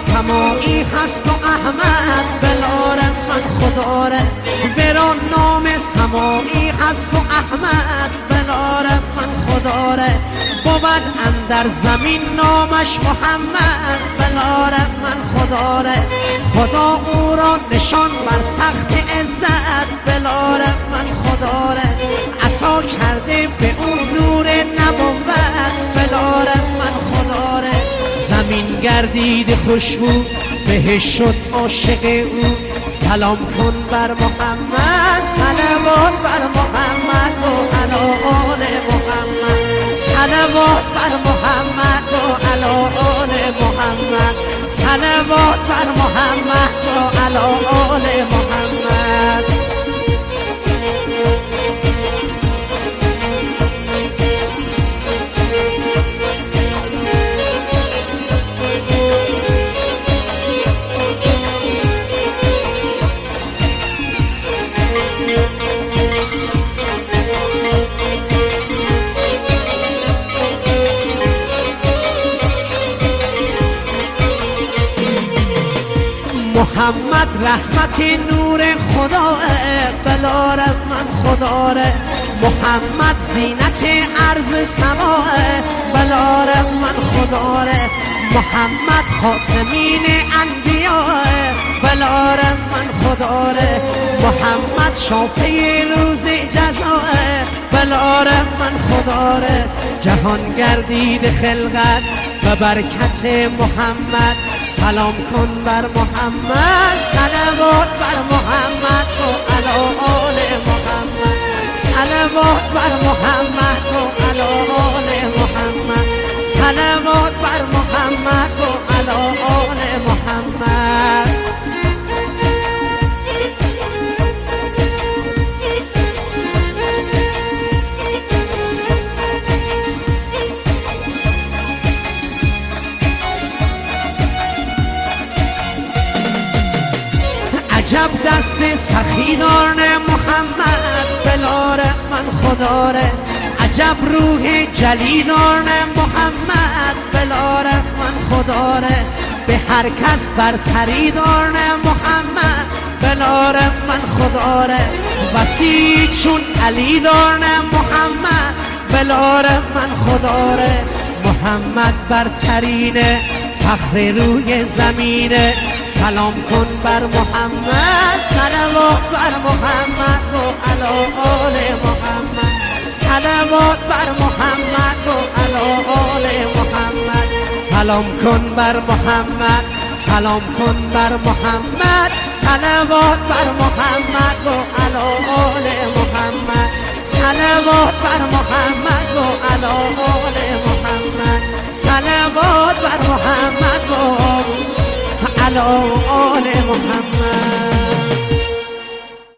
سماعی هست و احمد بلاره من خداره برا نام سماعی هست و احمد بلاره من خداره بود اندر زمین نامش محمد بلاره من خداره خدا او را نشان بر تخت عزت بلاره من خداره عطا کرده به اون نور نبوت بلاره من خداره زمین گردید خوشبو بهش شد عاشق او سلام کن بر محمد صلوات بر محمد و علی آل محمد صلوات بر محمد و علی آل محمد صلوات بر محمد و علی آل محمد محمد رحمت نور خدا بلاره من خداره محمد زینت عرض سما بلاره من خداره محمد خاتمین انبیاء بلاره من خداره محمد شافعی روز جزاء بلاره من خداره جهان گردید خلقت و برکت محمد سلام کن بر محمد صلوات بر محمد و علی آل محمد صلوات بر محمد و علی آل محمد صلوات بر محمد و علی آل محمد عجب دست سخیدان محمد بلاره من خداره عجب روح جلیدان محمد بلاره من خداره به هر کس برتری دان محمد بلاره من خداره وسیع چون علی دان محمد بلاره من خداره محمد برترینه فخر روی زمینه سلام کن بر محمد صلوات بر محمد و علی آل محمد صلوات بر محمد و علی آل محمد سلام کن بر محمد سلام کن بر محمد صلوات بر محمد و علی آل محمد صلوات بر محمد و علی آل محمد صلوات بر محمد و علی آل محمد